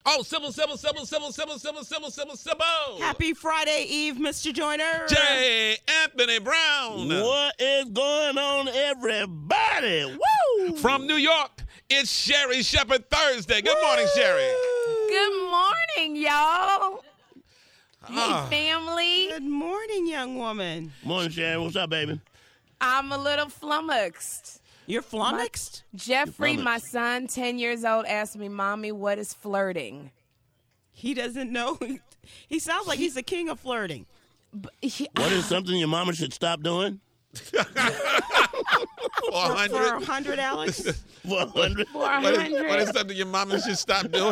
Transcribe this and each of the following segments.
Oh, Sybil. Happy Friday Eve, Mr. Joyner. J. Anthony Brown. What is going on, everybody? Woo! From New York, it's Sherri Shepherd Thursday. Good morning, Sherri. Good morning, y'all. Hey, family. Good morning, young woman. Morning, Sharon. What's up, baby? I'm a little flummoxed. You're flummoxed? Jeffrey, Flummoxed. my son, 10 years old, asked me, Mommy, what is flirting? He doesn't know. He sounds like he's the king of flirting. What is something your mama should stop doing? 400. For 100, Alex? 400. 400. What is something your mama should stop doing?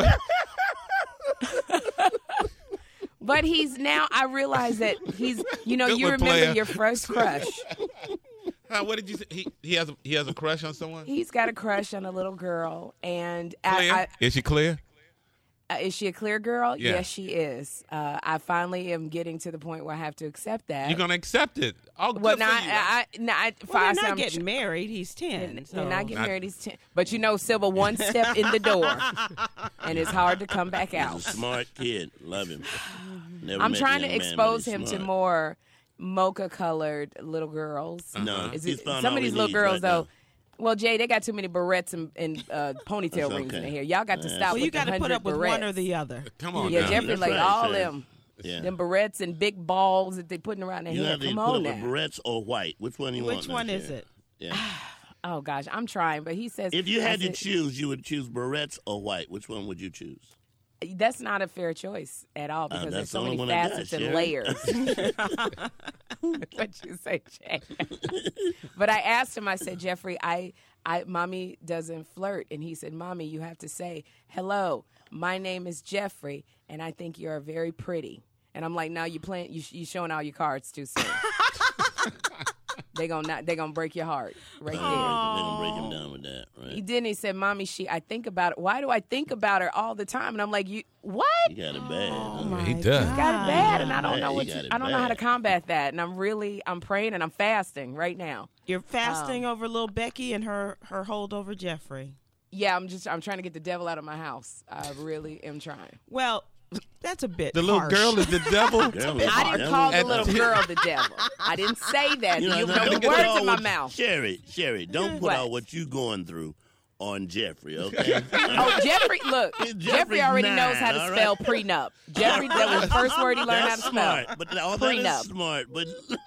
But he's now, I realize that he's, you Good you one, remember player. your first crush. What did you say? He has a crush on someone? He's got a crush on a little girl. And Clear? Is she clear? is she a clear girl? Yeah. Yes, she is. I finally am getting to the point where I have to accept that. You're going to accept it. Oh, good Well, for you. Well, they're not getting married. He's 10. They're not getting Not- married. He's 10. But Sybil, one step in the door, and it's hard to come back out. He's a smart kid. Love him. Never I'm met a trying to young man, but expose he's him to smart. more mocha-colored little girls. No, Is he's it, found some all of he these little needs girls, right though. now. Well, Jay, they got too many barrettes and ponytail That's rings in okay. their hair. Y'all got to stop Well, with you the got to put 100 up with barrettes. one or the other. Come on Yeah, now. Jeffrey That's like right, all Sharon. them. Yeah. Them barrettes and big balls that they putting around their You head. have to Come put on up now. with barrettes or white. Which one you want? Which now, one is Sharon? it? Yeah. Oh, gosh, I'm trying, but he says... If you had I to said, choose, you would choose barrettes or white. Which one would you choose? That's not a fair choice at all because that's there's so the only many one I got, facets and Sharon. layers. What you say, Jay? But I asked him, I said, Jeffrey, Mommy doesn't flirt. And he said, Mommy, you have to say, hello, my name is Jeffrey, and I think you're very pretty. And I'm like, no, you showing all your cards too soon. They gonna break your heart right They're there. gonna break him down with that, right? He said, Mommy, I think about it. Why do I think about her all the time? And I'm like, what? You got it bad. huh? my he does. God. Got it bad, and I don't know You got it I don't know how to bad. combat that. And I'm praying and I'm fasting right now. You're fasting over little Becky and her hold over Jeffrey. Yeah, I'm trying to get the devil out of my house. I really am trying. Well, that's a bit The little harsh. girl is the devil. Girl, I didn't call the And- little girl the devil. I didn't say that. You know, You now, put don't the put words all in my what- mouth. Sherry, don't put What? all what you going through on Jeffrey, okay? Oh, Jeffrey, look. Jeffrey's Jeffrey already 9, knows how to all spell right? prenup. Jeffrey, that was the first word he learned That's how to spell. smart, but all that Prenup. is smart. But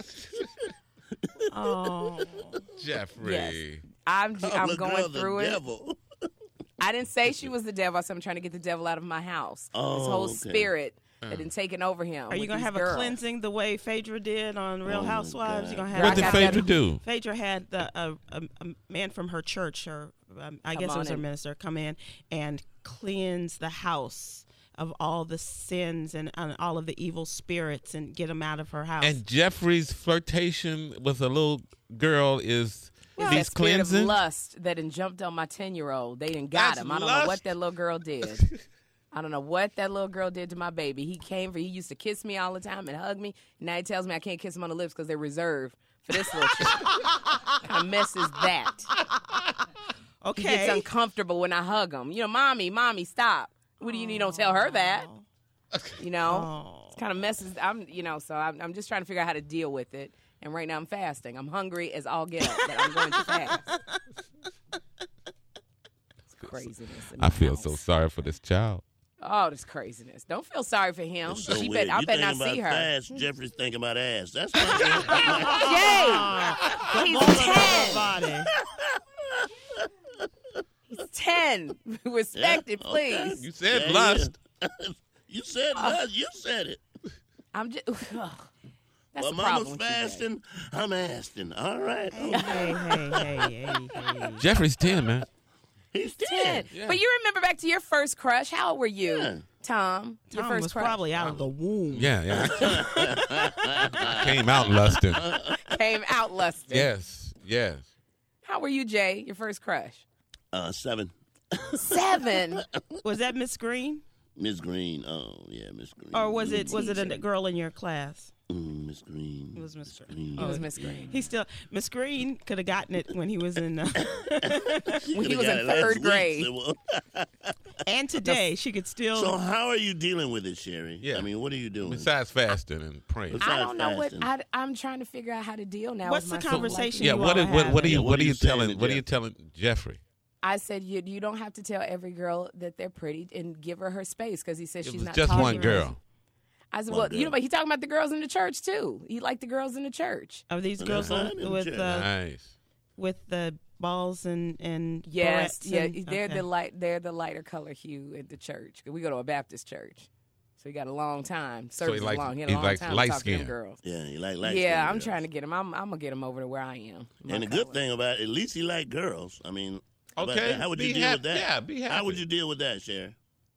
Oh. Jeffrey. Yes. I'm the going girl, the through it. devil. I didn't say she was the devil. I said I'm trying to get the devil out of my house. Oh, this whole okay. spirit that had taken over him. Are you with going to these have girls. a cleansing the way Phaedra did on Real Oh, my Housewives? God. You're gonna have What did got Phaedra that- do? Phaedra had a man from her church, I guess it on was her in. minister, come in and cleanse the house of all the sins and all of the evil spirits and get them out of her house. And Jeffrey's flirtation with a little girl is It's these that spirit of cleansing. lust that done jumped on my 10-year-old. They done got That's him. I don't know what lust. that little girl did. I don't know what that little girl did to my baby. He used to kiss me all the time and hug me. Now he tells me I can't kiss him on the lips because they're reserved for this little chick. Kind of messes that. okay. He gets uncomfortable when I hug him. You know, mommy, stop. What do you don't tell her that? You know, it kind of messes. So I'm just trying to figure out how to deal with it. And right now I'm fasting. I'm hungry as all get up, but I'm going to fast. It's craziness. In I my feel house. so sorry for this child. Oh, this craziness. Don't feel sorry for him. It's so I weird. You better not thinking see about her. fast, Jeffrey's thinking about ass. That's not Jay, he's 10. Body. He's 10. Respect it, please. You said Yeah, lust. yeah. You said lust. You said it. I'm just. That's Well, the problem. mama's with you, Jay. fasting. I'm asking. All right. Hey. Jeffrey's 10, man. He's 10. 10. Yeah. But you remember back to your first crush. How old were you, Yeah. Tom? Your Tom first was crush. probably out of the womb. Yeah. Came out lusting. Came out lusting. Yes. How were you, Jay? Your first crush? 7. 7. Was that Miss Green? Miss Green. Oh, yeah, Miss Green. Or was it a girl in your class? Miss Green. It was Miss Green. It was Miss Green. He still Miss Green could have gotten it when he was in When he was in third grade. and today she could still. So how are you dealing with it, Sherry? Yeah. I mean, what are you doing? Besides fasting and praying. Besides I don't know fasting. I'm trying to figure out how to deal now. What's with the my conversation Yeah, you what all are you What are you saying to telling Jeffrey? I said you don't have to tell every girl that they're pretty and give her space because he says It she's was not just talking one to girl. us. I said, One well, girl. you know, but he talking about the girls in the church too. He liked the girls in the church. Are these Well, girls that's fine, with sure. Nice. with the balls and Yes, barrettes yeah, and- they're okay. they're the lighter color hue at the church. We go to a Baptist church, so he got a long time. Service is long. He had a long time light talking to them skin. girls. Yeah, you like Yeah, I'm trying to get him. I'm gonna get him over to where I am. And the good thing about it, at least he like girls. I mean, how about Okay, that? How would be you deal happy. with that? Yeah, be happy. How would you deal with that, Sherry?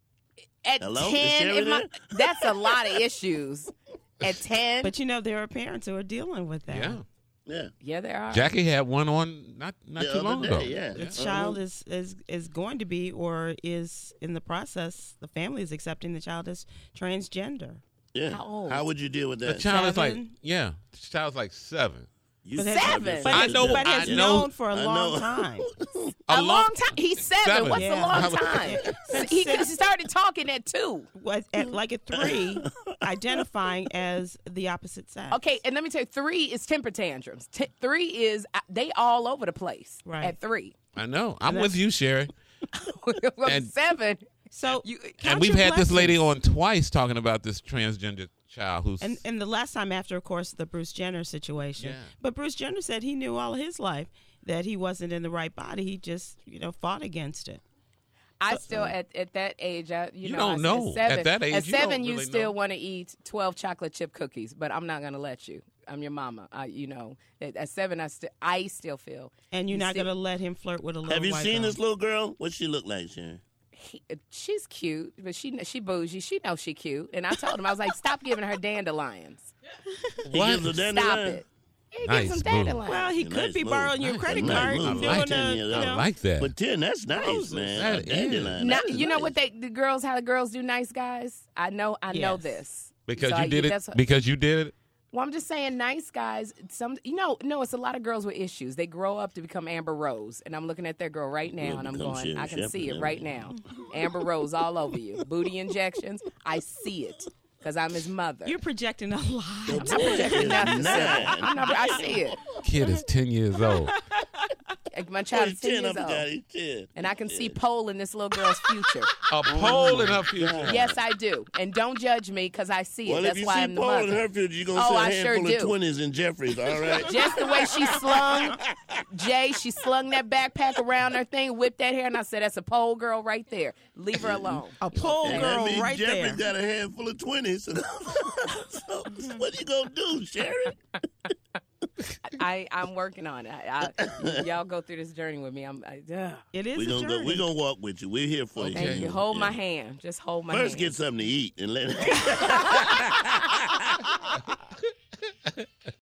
At Hello? Is 10, Sherry if my- there? that's a lot of issues. At 10, But you know there are parents who are dealing with that. Yeah. Yeah. yeah, there are. Jackie had one on not The too other long day, ago. yeah. The child is going to be or is in the process. The family is accepting the child as transgender. Yeah. How old? How would you deal with The that? child is like, 7? yeah, the child's like 7. You But have has- your 7. first But I has, know- but I has know- known for a I long know. time. A long time. He's 7. What's Yeah. a long time? he started talking at 2. Was at like at 3, identifying as the opposite sex. Okay, and let me tell you, 3 is temper tantrums. 3 is they all over the place. Right. At 3. I know. I'm with you, Sherry. Well, And- 7. So You- And count we've your had this lady blessings. on twice talking about this transgender child who's And the last time after, of course, the Bruce Jenner situation. Yeah. But Bruce Jenner said he knew all of his life that he wasn't in the right body. He just, fought against it. I still at that age, you know, don't know. At 7, At that age, at you 7, don't you really still know. want to eat 12 chocolate chip cookies, but I'm not going to let you. I'm your mama. At 7, I still feel. And you're You not still- going to let him flirt with a little Have you white seen girl. this little girl? What she look like, Sharon? She's cute, but she bougie. She knows she cute. And I told him, I was like, stop giving her dandelions. He gives a Stop dandelion? it. Yeah, Nice give some move. dandelions. Well, he Nice could be move. borrowing your Nice credit move. card Nice and move. doing Like 10 years old. I like that. But 10, that's nice, Roses. man. That A is. dandelion. Now, that is you know nice. what how the girls do nice guys? I know Yes. this. because So you did it. that's- Because you did it. Well, I'm just saying, nice guys. No, it's a lot of girls with issues. They grow up to become Amber Rose, and I'm looking at that girl right now, You'll and I'm become going, Sherry I can Shepherd see it then. right now. Amber Rose all over you, booty injections. I see it because I'm his mother. You're projecting a lot. I'm not projecting Nothing. I see it. Kid is 10 years old. My child is 10 I years forgot old, he's 10. and I can see pole in this little girl's future. A pole in her future. Yes, I do, and don't judge me because I see it. Well, That's if you why see I'm the Paul in mother. her future, you're going to Oh, see a I sure handful do. of 20s in Jeffrey's, all right? Just the way she slung, Jay, she slung that backpack around her thing, whipped that hair, and I said, that's a pole girl right there. Leave her alone. A pole And girl that means right Jeffrey's there. got a handful of 20s. So what you going to do, Sherry? I'm working on it. Y'all go through this journey with me. It is We're a going journey. we gonna walk with you. We're here for you. Thank you. Yeah. Hold my hand. Just hold my First, hand. get something to eat and let